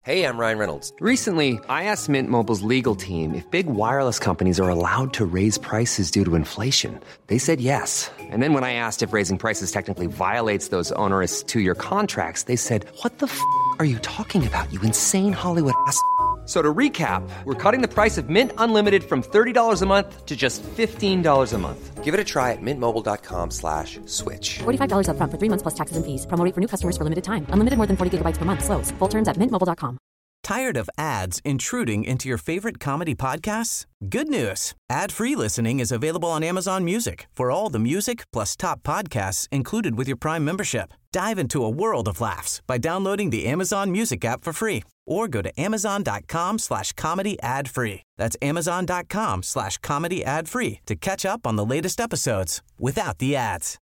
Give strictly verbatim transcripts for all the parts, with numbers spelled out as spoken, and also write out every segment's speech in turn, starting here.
Hey, I'm Ryan Reynolds. Recently, I asked Mint Mobile's legal team if big wireless companies are allowed to raise prices due to inflation. They said yes. And then when I asked if raising prices technically violates those onerous two-year contracts, they said, what the f*** are you talking about, you insane Hollywood ass f- So to recap, we're cutting the price of Mint Unlimited from thirty dollars a month to just fifteen dollars a month. Give it a try at mintmobile.com slash switch. forty-five dollars up front for three months plus taxes and fees. Promo rate for new customers for limited time. Unlimited more than forty gigabytes per month. Slows full terms at mint mobile dot com. Tired of ads intruding into your favorite comedy podcasts? Good news. Ad-free listening is available on Amazon Music for all the music plus top podcasts included with your Prime membership. Dive into a world of laughs by downloading the Amazon Music app for free or go to amazon.com slash comedy ad free. That's amazon.com slash comedy ad free to catch up on the latest episodes without the ads.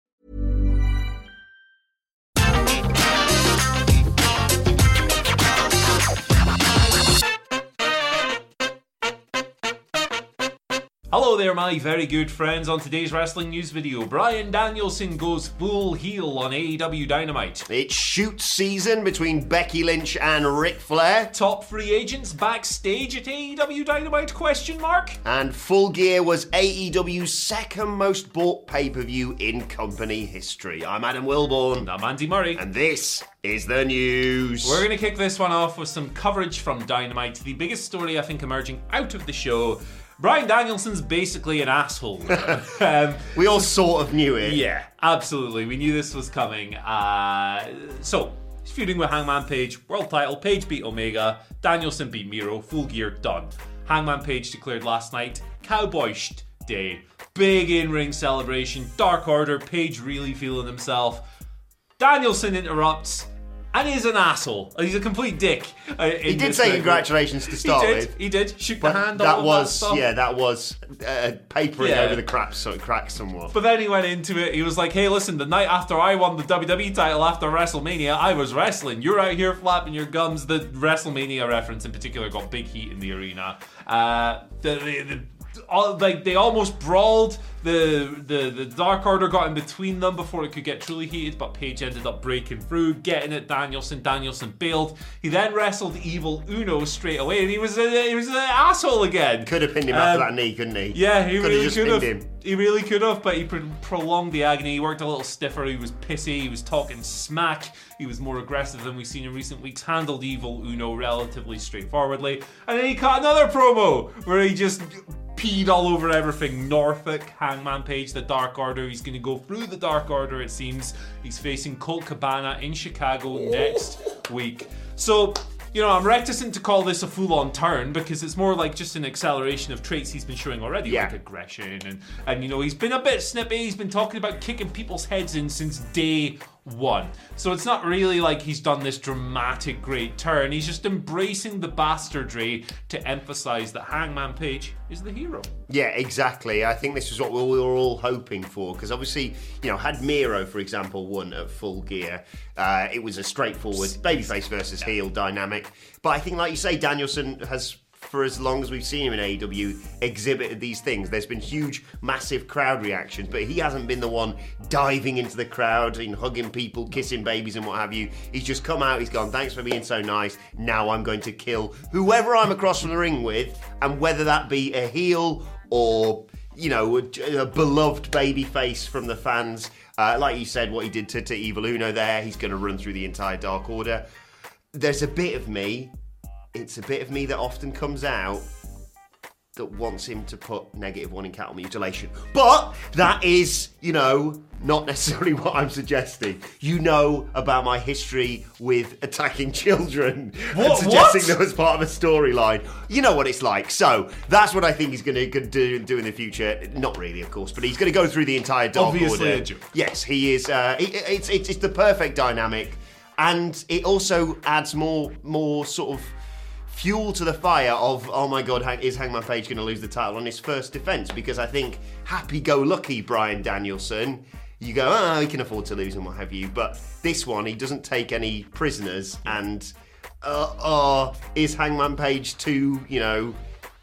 Hello there, my very good friends. On today's wrestling news video, Bryan Danielson goes full heel on A E W Dynamite. It's shoot season between Becky Lynch and Ric Flair. Top free agents backstage at A E W Dynamite, question mark? And Full Gear was A E W's second most bought pay-per-view in company history. I'm Adam Wilborn. And I'm Andy Murray. And this is the news. We're going to kick this one off with some coverage from Dynamite. The biggest story, I think, emerging out of the show. Bryan Danielson's basically an asshole. um, we all sort of knew it. Yeah, absolutely. We knew this was coming. Uh, so, he's feuding with Hangman Page. World title. Page beat Omega. Danielson beat Miro. Full Gear done. Hangman Page declared last night, Cowboy Day. Big in-ring celebration. Dark Order. Page really feeling himself. Danielson interrupts. And he's an asshole. He's a complete dick. Uh, he did say congratulations to start he did, with. He did. Shook but the hand. That all was, that stuff. yeah, that was uh, papering yeah. over the cracks, so it cracked somewhat. But then he went into it. He was like, "Hey, listen, the night after I won the W W E title after WrestleMania, I was wrestling. You're out here flapping your gums." The WrestleMania reference in particular got big heat in the arena. Uh, the, the, the all, like they almost brawled. The, the the Dark Order got in between them before it could get truly heated, but Page ended up breaking through, getting at Danielson. Danielson bailed. He then wrestled Evil Uno straight away, and he was a, he was an asshole again. Could have pinned him um, after that knee, couldn't he? Yeah, he could really have just could have. Him. He really could have, but he pro- prolonged the agony. He worked a little stiffer. He was pissy. He was talking smack. He was more aggressive than we've seen in recent weeks. Handled Evil Uno relatively straightforwardly, and then he cut another promo where he just peed all over everything. Norfolk, Hangman Page, the Dark Order. He's going to go through the Dark Order, it seems. He's facing Colt Cabana in Chicago next week. So, you know, I'm reticent to call this a full-on turn because it's more like just an acceleration of traits he's been showing already, yeah. like aggression. And, and, you know, he's been a bit snippy. He's been talking about kicking people's heads in since day one. So it's not really like he's done this dramatic great turn. He's just embracing the bastardry to emphasize that Hangman Page is the hero. Yeah, exactly. I think this is what we were all hoping for, because obviously, you know, had Miro, for example, won at Full Gear, uh, it was a straightforward babyface versus heel dynamic. But I think, like you say, Danielson has, for as long as we've seen him in A E W, exhibited these things. There's been huge, massive crowd reactions, but he hasn't been the one diving into the crowd and hugging people, kissing babies and what have you. He's just come out, he's gone, thanks for being so nice, now I'm going to kill whoever I'm across from the ring with, and whether that be a heel or, you know, a, a beloved baby face from the fans. Uh, like you said, what he did to, to Evil Uno there, he's going to run through the entire Dark Order. There's a bit of me It's a bit of me that often comes out that wants him to put negative one in cattle mutilation. But that is, you know, not necessarily what I'm suggesting. You know about my history with attacking children what, and suggesting what? that was part of a storyline. You know what it's like. So that's what I think he's going to do, do in the future. Not really, of course, but he's going to go through the entire Dark Obviously Order. A joke. Yes, he is. Uh, it, it's, it's, it's the perfect dynamic. And it also adds more more sort of fuel to the fire of, oh my God, is Hangman Page going to lose the title on his first defense? Because I think happy-go-lucky Bryan Danielson, you go, oh, he can afford to lose and what have you. But this one, he doesn't take any prisoners. And uh, uh, is Hangman Page too, you know,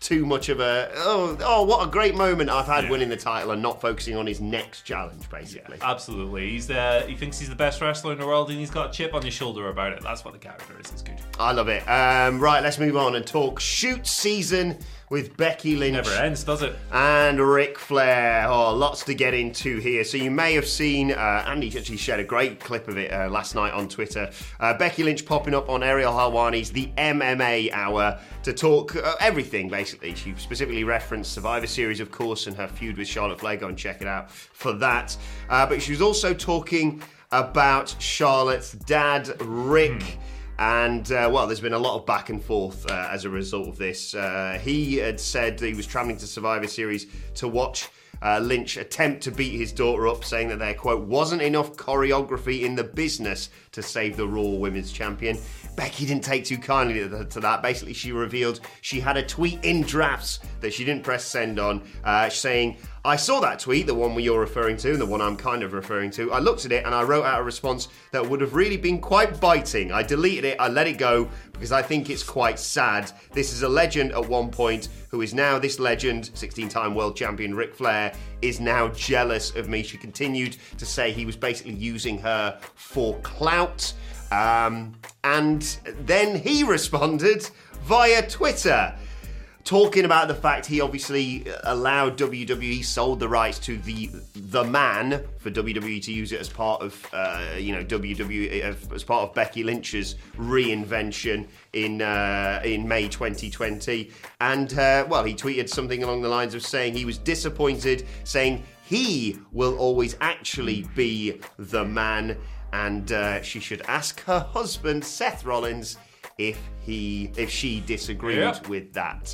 too much of a, oh, oh what a great moment I've had Yeah. winning the title, and not focusing on his next challenge, basically. Yeah, absolutely. He's uh, he thinks he's the best wrestler in the world, and he's got a chip on his shoulder about it. That's what the character is. It's good. I love it. Um, right, let's move on and talk shoot season with Becky Lynch. Never ends, does it? And Ric Flair. Oh, lots to get into here. So you may have seen, uh, Andy actually shared a great clip of it uh, last night on Twitter. Uh, Becky Lynch popping up on Ariel Helwani's The M M A Hour to talk uh, everything, basically. She specifically referenced Survivor Series, of course, and her feud with Charlotte Flair. Go and check it out for that. Uh, but she was also talking about Charlotte's dad, Rick. Hmm. And, uh, well, there's been a lot of back and forth uh, as a result of this. Uh, he had said that he was travelling to Survivor Series to watch uh, Lynch attempt to beat his daughter up, saying that there, quote, wasn't enough choreography in the business to save the Raw Women's Champion. Becky didn't take too kindly to that. Basically, she revealed she had a tweet in drafts that she didn't press send on, uh, saying, I saw that tweet, the one you're referring to, and the one I'm kind of referring to. I looked at it and I wrote out a response that would have really been quite biting. I deleted it, I let it go, because I think it's quite sad. This is a legend at one point who is now this legend, sixteen-time world champion Ric Flair, is now jealous of me. She continued to say he was basically using her for clout. Um, and then he responded via Twitter, talking about the fact he obviously allowed W W E, sold the rights to the the man for W W E to use it as part of uh, you know W W E, as part of Becky Lynch's reinvention in uh, in May twenty twenty. And uh, well, he tweeted something along the lines of saying he was disappointed, saying he will always actually be the man, and uh, she should ask her husband Seth Rollins if he if she disagreed yeah. with that.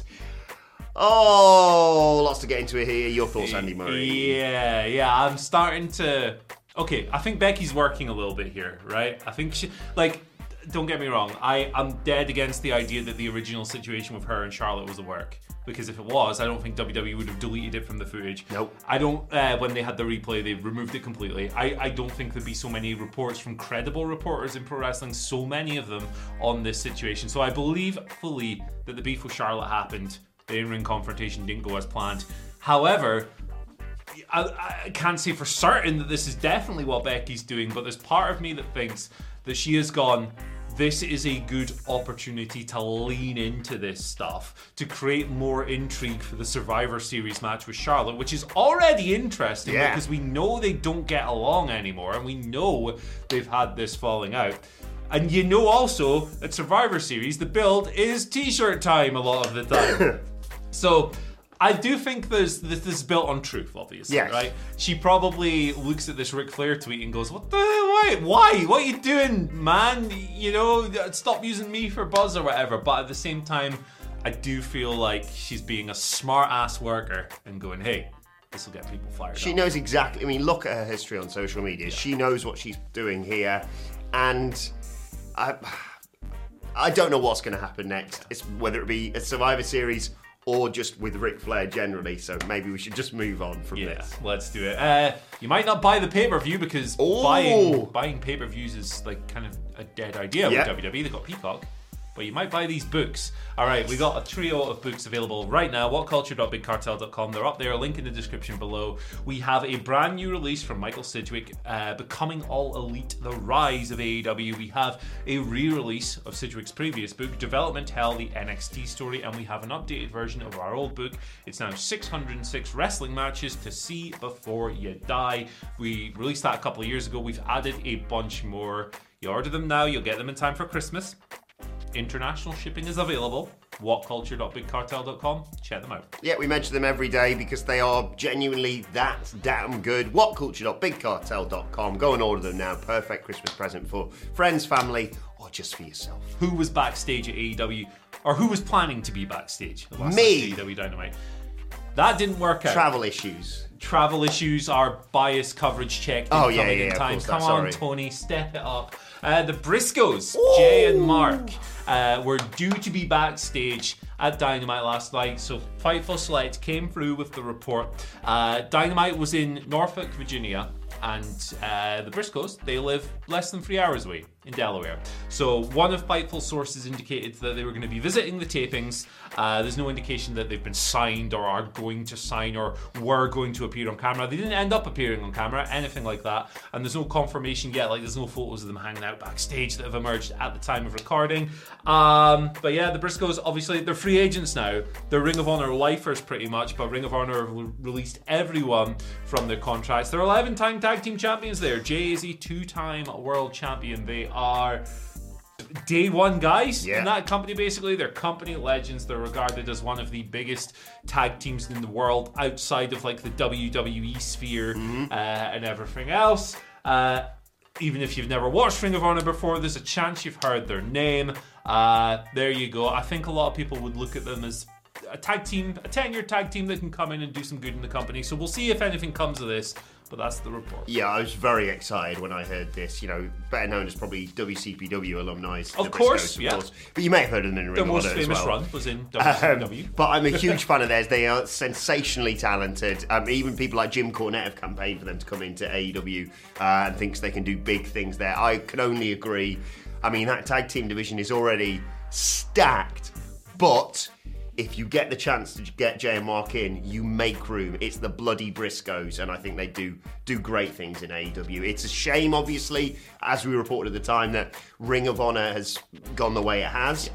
Oh, lots to get into it here. Your thoughts, Andy Murray? Yeah, yeah. I'm starting to. Okay, I think Becky's working a little bit here, right? I think she, like, don't get me wrong. I I'm dead against the idea that the original situation with her and Charlotte was a work. Because if it was, I don't think W W E would have deleted it from the footage. Nope. I don't, uh, when they had the replay, they removed it completely. I, I don't think there'd be so many reports from credible reporters in pro wrestling, so many of them, on this situation. So I believe fully that the beef with Charlotte happened. The in-ring confrontation didn't go as planned. However, I, I can't say for certain that this is definitely what Becky's doing, but there's part of me that thinks that she has gone, this is a good opportunity to lean into this stuff, to create more intrigue for the Survivor Series match with Charlotte, which is already interesting yeah. because we know they don't get along anymore, and we know they've had this falling out. And you know also, at Survivor Series, the build is t-shirt time a lot of the time. So I do think there's this is built on truth, obviously, yes. right? She probably looks at this Ric Flair tweet and goes, "What the why? Why? What are you doing, man? You know, stop using me for buzz or whatever." But at the same time, I do feel like she's being a smart ass worker and going, "Hey, this will get people fired." She up. knows exactly. I mean, look at her history on social media. Yeah. She knows what she's doing here, and I, I don't know what's going to happen next. It's whether it be a Survivor Series or just with Ric Flair generally, so maybe we should just move on from yeah, this. Let's do it. Uh, you might not buy the pay-per-view because Ooh. buying buying pay-per-views is like kind of a dead idea yeah. with W W E. They've got Peacock. But you might buy these books. All right, we got a trio of books available right now. what culture dot big cartel dot com. They're up there. Link in the description below. We have a brand new release from Michael Sidgwick, uh, Becoming All Elite: The Rise of A E W. We have a re-release of Sidgwick's previous book, Development Hell: The N X T Story, and we have an updated version of our old book. It's now six hundred six wrestling matches to see before you die. We released that a couple of years ago. We've added a bunch more. You order them now. You'll get them in time for Christmas. International shipping is available. what culture dot big cartel dot com. Check them out. Yeah, we mention them every day because they are genuinely that damn good. what culture dot big cartel dot com. Go and order them now. Perfect Christmas present for friends, family, or just for yourself. Who was backstage at A E W, or who was planning to be backstage? at last Me. night's A E W Dynamite. That didn't work out. Travel issues. Travel issues, our bias coverage check didn't Oh, come yeah, in yeah, in of time. course, Come that's on, sorry. Tony, step it up. Uh, the Briscoes, Jay and Mark, uh, were due to be backstage at Dynamite last night, so Fightful Select came through with the report. Uh, Dynamite was in Norfolk, Virginia, and uh, the Briscoes, they live less than three hours away. in Delaware. So one of Fightful's sources indicated that they were going to be visiting the tapings. Uh, there's no indication that they've been signed or are going to sign or were going to appear on camera. They didn't end up appearing on camera, anything like that. And there's no confirmation yet, like there's no photos of them hanging out backstage that have emerged at the time of recording. Um, but yeah, the Briscoes, obviously, they're free agents now. They're Ring of Honor lifers pretty much, but Ring of Honor have released everyone from their contracts. They're eleven-time tag team champions there. Jay is a two-time world champion. They are day one guys yeah. in that company, basically. They're company legends. They're regarded as one of the biggest tag teams in the world outside of like the W W E sphere mm-hmm. uh, and everything else. Uh, even if you've never watched Ring of Honor before, there's a chance you've heard their name. Uh, there you go. I think a lot of people would look at them as a tag team, a ten-year tag team that can come in and do some good in the company. So we'll see if anything comes of this. But that's the report. Yeah, I was very excited when I heard this. You know, better known as probably W C P W alumni. Of course, Briscoes, of yeah. course. But you may have heard of them in Ring of Honor as well. The most famous run was in W C P W. Um, but I'm a huge fan of theirs. They are sensationally talented. Um, even people like Jim Cornette have campaigned for them to come into A E W uh, and thinks they can do big things there. I can only agree. I mean, that tag team division is already stacked, but if you get the chance to get Jay and Mark in, you make room. It's the bloody Briscoes, and I think they do do great things in A E W. It's a shame, obviously, as we reported at the time, that Ring of Honor has gone the way it has.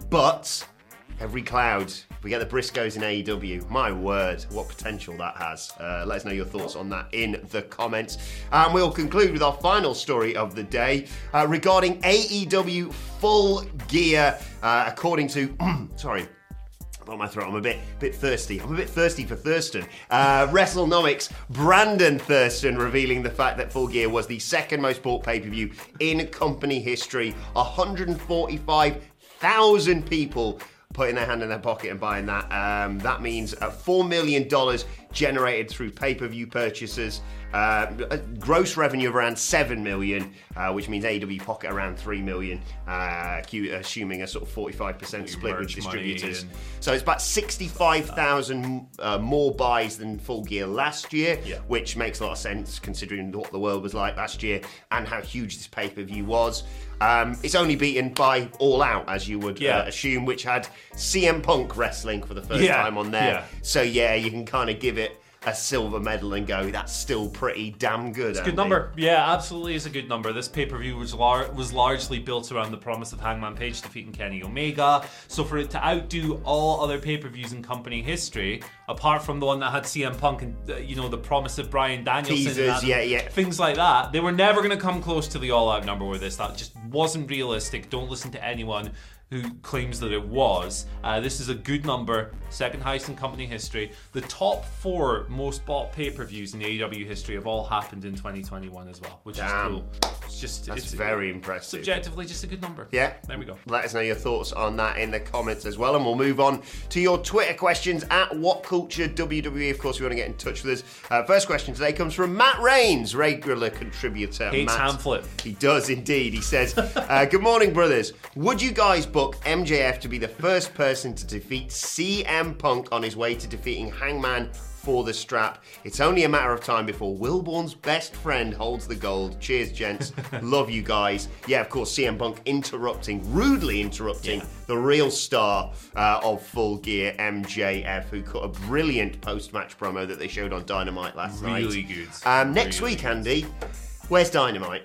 But every cloud, if we get the Briscoes in A E W, my word, what potential that has. Uh, let us know your thoughts on that in the comments. And we'll conclude with our final story of the day uh, regarding A E W Full Gear. Uh, according to, sorry, on my throat, I'm a bit bit thirsty. I'm a bit thirsty for Thurston. Uh, WrestleNomics, Brandon Thurston revealing the fact that Full Gear was the second most bought pay-per-view in company history. one hundred forty-five thousand people putting their hand in their pocket and buying that. Um, that means uh, four million dollars generated through pay-per-view purchases. Uh, a gross revenue of around seven million dollars, uh, which means A E W pocket around three million dollars, uh, assuming a sort of forty-five percent split with distributors. And so it's about sixty-five thousand uh, more buys than Full Gear last year, yeah. which makes a lot of sense considering what the world was like last year and how huge this pay-per-view was. Um, it's only beaten by All Out, as you would yeah. uh, assume, which had C M Punk wrestling for the first yeah. time on there. Yeah. So yeah, you can kind of give it a silver medal and go, that's still pretty damn good. It's a good number. Yeah, absolutely is a good number. This pay-per-view was lar- was largely built around the promise of Hangman Page defeating Kenny Omega. So for it to outdo all other pay-per-views in company history, apart from the one that had C M Punk and uh, you know the promise of Bryan Danielson, teasers, yeah, yeah, things like that, they were never going to come close to the all-out number with this. That just wasn't realistic. Don't listen to anyone who claims that it was. Uh, this is a good number, second highest in company history. The top four most bought pay-per-views in A E W history have all happened in twenty twenty-one as well, which Damn. is cool. It's just That's it's very impressive. Subjectively, just a good number. Yeah. There we go. Let us know your thoughts on that in the comments as well, and we'll move on to your Twitter questions at WhatCultureWWE. Of course, if you want to get in touch with us. Uh, first question today comes from Matt Rains, regular contributor. Hates Matt, hand flip. He does indeed. He says, uh, good morning, brothers. Would you guys book M J F to be the first person to defeat C M Punk on his way to defeating Hangman for the strap? It's only a matter of time before Wilborn's best friend holds the gold. Cheers, gents. Love you guys. Yeah, of course, C M Punk interrupting, rudely interrupting yeah. the real star uh, of Full Gear, M J F, who cut a brilliant post-match promo that they showed on Dynamite last really night. Really good. Um, next really week, Andy, where's Dynamite?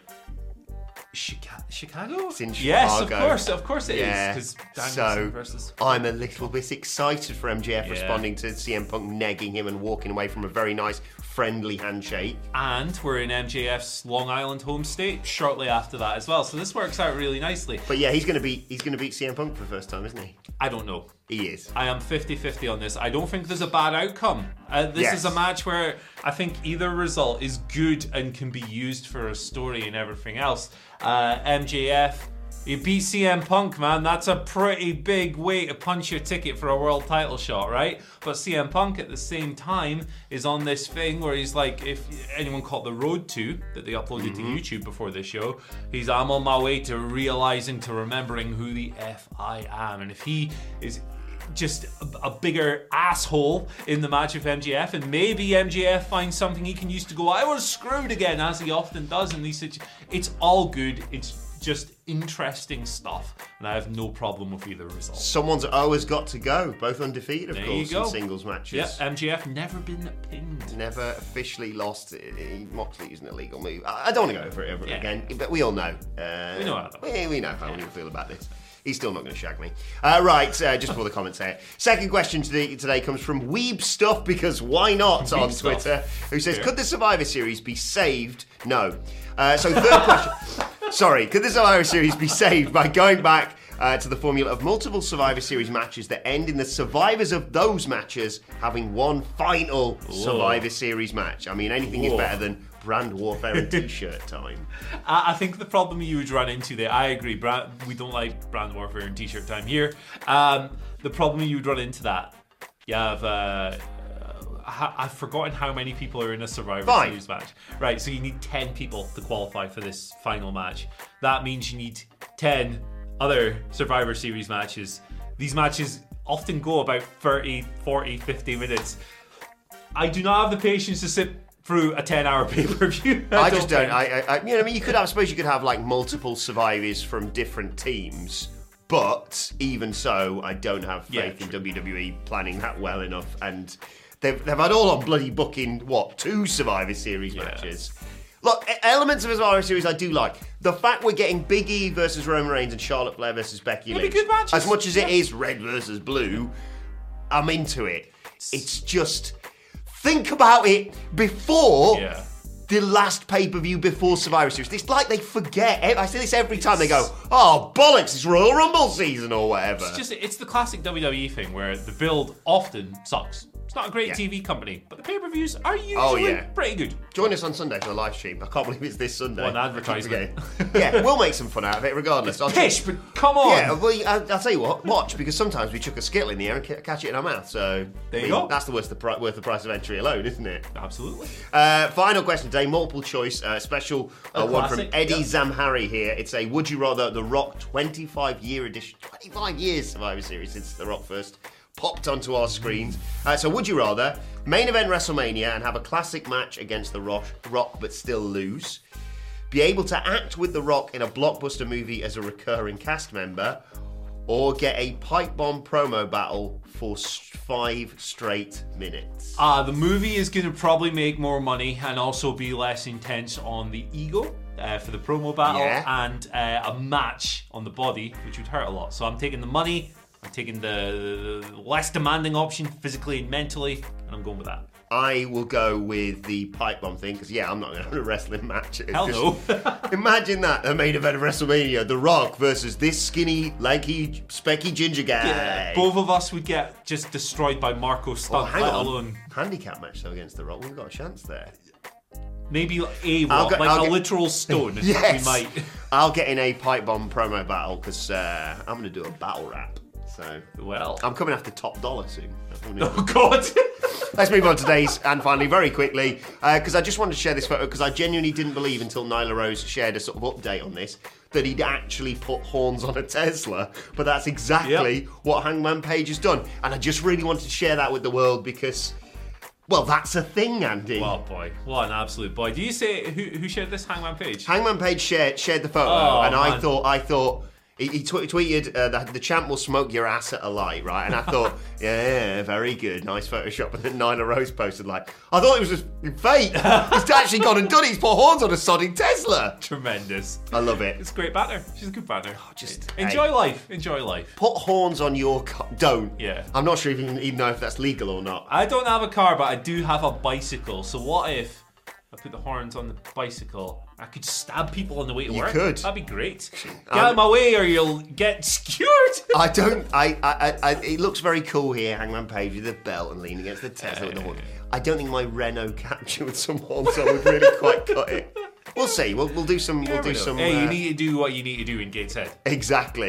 Chica- Chicago? It's in Chicago. Yes, of course, of course it yeah. is. So versus... I'm a little bit excited for M J F yeah. responding to C M Punk negging him and walking away from a very nice, friendly handshake. And we're in M J F's Long Island home state shortly after that as well. So this works out really nicely. But yeah, he's going to beat he's going to beat C M Punk for the first time, isn't he? I don't know. He is. I am fifty-fifty on this. I don't think there's a bad outcome. Uh, this yes. is a match where I think either result is good and can be used for a story and everything else. Uh, M J F, he beat C M Punk, man. That's a pretty big way to punch your ticket for a world title shot, right? But C M Punk at the same time is on this thing where he's like, if anyone caught the Road to that they uploaded mm-hmm. to YouTube before this show, he's I'm on my way to realizing, to remembering who the F I am. And if he is just a, a bigger asshole in the match with M J F, and maybe M J F finds something he can use to go, I was screwed again, as he often does in these situations. It's all good. It's just interesting stuff, and I have no problem with either result. Someone's always got to go. Both undefeated, of There course, you go. in singles matches. Yeah, M J F never been pinned. Never officially lost. Moxley using an illegal move. I I don't want to go over it over Yeah. again, but we all know. Uh, We know how that we, we know how we feel about this. He's still not going to shag me. Uh, right, uh, just before the comments here. Second question today, today comes from Weeb Stuff, because why not, Weeb on Stuff. Twitter, who says, Fair. could the Survivor Series be saved? No. Uh, so third question. Sorry, could the Survivor Series be saved by going back uh, to the formula of multiple Survivor Series matches that end in the survivors of those matches having one final Survivor Series match? I mean, anything is Whoa. better than brand warfare and t-shirt time. I I think the problem you would run into there, I agree, brand, we don't like brand warfare and t-shirt time here. Um, the problem you would run into that, you have, uh, uh, I've forgotten how many people are in a Survivor Five. Series match. Right, so you need ten people to qualify for this final match. That means you need ten other Survivor Series matches. These matches often go about thirty, forty, fifty minutes. I do not have the patience to sit through a ten-hour pay-per-view. I just don't. think. I, I, I, you know, I mean, you could have. I suppose you could have like multiple survivors from different teams, but even so, I don't have faith Yeah, in true. W W E planning that well enough. And they've they've had all on bloody booking what two Survivor Series Yeah. matches. Look, e- elements of a Survivor Series I do like. The fact we're getting Big E versus Roman Reigns and Charlotte Flair versus Becky It'll be Lynch. good matches. As much as it Yeah. is red versus blue, I'm into it. It's just think about it before Yeah. the last pay-per-view before Survivor Series. It's like they forget. I say this every time. They go, oh, bollocks, it's Royal Rumble season or whatever. It's just it's the classic W W E thing where the build often sucks. It's not a great Yeah. T V company, but the pay-per-views are usually Oh, yeah. pretty good. Join us on Sunday for the live stream. I can't believe it's this Sunday. What an I keep advertisement. forgetting. Yeah, we'll make some fun out of it regardless. I'll Pish, but come on. Yeah, well, I'll, I'll tell you what, watch, because sometimes we chuck a skittle in the air and ca- catch it in our mouth, so... There you I mean, go. That's the worth the, pri- worth the price of entry alone, isn't it? Absolutely. Uh, final question today, multiple choice, uh, special uh, A one from classic, Eddie yep. Zamhari here. It's a Would You Rather The Rock twenty-five year edition, twenty-five years Survivor Series since The Rock first popped onto our screens. Uh, so would you rather main event WrestleMania and have a classic match against The Rock, Rock but still lose? Be able to act with The Rock in a blockbuster movie as a recurring cast member? Or get a pipe bomb promo battle for s- five straight minutes? Uh, the movie is going to probably make more money and also be less intense on the ego uh, for the promo battle Yeah. and uh, a match on the body, which would hurt a lot. So I'm taking the money, I'm taking the, the less demanding option physically and mentally, and I'm going with that. I will go with the pipe bomb thing because, yeah, I'm not going to have a wrestling match. It's Hell just- no. Imagine that, the main event of WrestleMania, The Rock versus this skinny, lanky, specky ginger guy. Both of us would get just destroyed by Marco Oh, Stunt, hang let on. alone Handicap match, though, against The Rock. We've got a chance there. maybe a I'll rock, go- like I'll a get- literal stone. Yes. We might. I'll get in a pipe bomb promo battle because uh, I'm going to do a battle rap. So Well. I'm coming after Top Dollar soon. I'm gonna- Oh, God. Let's move on to today's, and finally, very quickly, because I just wanted to share this photo, because I genuinely didn't believe until Nyla Rose shared a sort of update on this, that he'd actually put horns on a Tesla, but that's exactly Yep. what Hangman Page has done. And I just really wanted to share that with the world, because, well, that's a thing, Andy. Well, boy. What an absolute boy. Do you say, who, who shared this Hangman Page? Hangman Page shared, shared the photo, Oh, and I man. thought, I thought, he, he tw- tweeted, uh, the, the champ will smoke your ass at a light, right? And I thought, yeah, yeah, very good, nice Photoshop. And then Nyla Rose posted like, I thought it was just fake. He's actually gone and done it. He's put horns on a sodding Tesla. Tremendous. I love it. It's great banter. She's a good banter. just- enjoy hey. life. Enjoy life. Put horns on your car. Don't. Yeah. I'm not sure if you can even know if that's legal or not. I don't have a car, but I do have a bicycle. So what if I put the horns on the bicycle? I could stab people on the way to You work. could. That'd be great. Get Um, out of my way, or you'll get skewered. I don't. I, I, I. It looks very cool here, Hangman Page with the belt and leaning against the Tesla with the horn. I don't think my Renault capture with some horns on would really quite cut it. We'll see. We'll, we'll do some. We'll do some. Hey, uh, you need to do what you need to do in Gateshead. Exactly.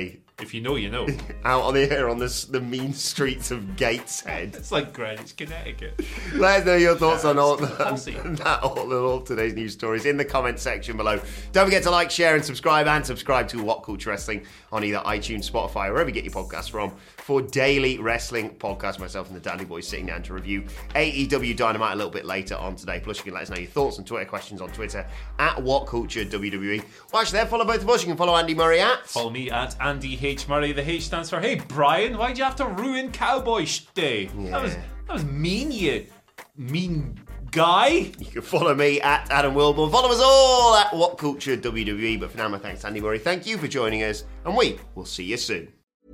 If you know, you know. Out on the air on the, the mean streets of Gateshead. It's like Greenwich, Connecticut. Let us know your thoughts Yeah, on all, it's that, all, all today's news stories in the comment section below. Don't forget to like, share, and subscribe, and subscribe to What Culture Wrestling on either iTunes, Spotify, or wherever you get your podcasts from for daily wrestling podcasts. Myself and the Dandy Boys sitting down to review A E W Dynamite a little bit later on today. Plus, you can let us know your thoughts and Twitter questions on Twitter at What Culture W W E. Well, actually, there, follow both of us. You can follow Andy Murray at. Follow me at Andy H. Murray. The H stands for, hey, Brian, why'd you have to ruin Cowboy Day? Yeah. That was that was mean, you mean guy. You can follow me at Adam Wilborn. Follow us all at What Culture W W E. But for now, my thanks to Andy Murray. Thank you for joining us, and we will see you soon.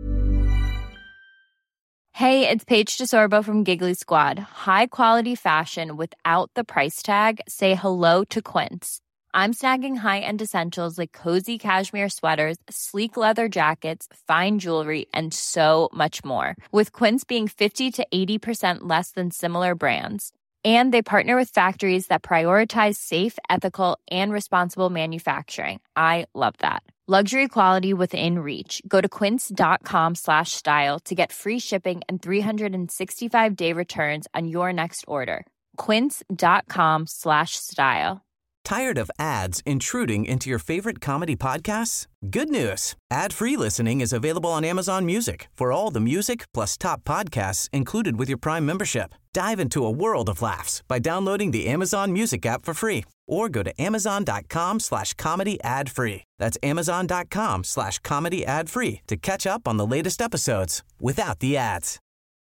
Hey, it's Paige DeSorbo from Giggly Squad. High quality fashion without the price tag. Say hello to Quince. I'm snagging high-end essentials like cozy cashmere sweaters, sleek leather jackets, fine jewelry, and so much more. With Quince being fifty to eighty percent less than similar brands. And they partner with factories that prioritize safe, ethical, and responsible manufacturing. I love that. Luxury quality within reach. Go to quince.com slash style to get free shipping and three sixty-five day returns on your next order. Quince.com slash style. Tired of ads intruding into your favorite comedy podcasts? Good news. Ad-free listening is available on Amazon Music for all the music plus top podcasts included with your Prime membership. Dive into a world of laughs by downloading the Amazon Music app for free or go to amazon.com slash comedy ad free. That's amazon.com slash comedy ad free to catch up on the latest episodes without the ads.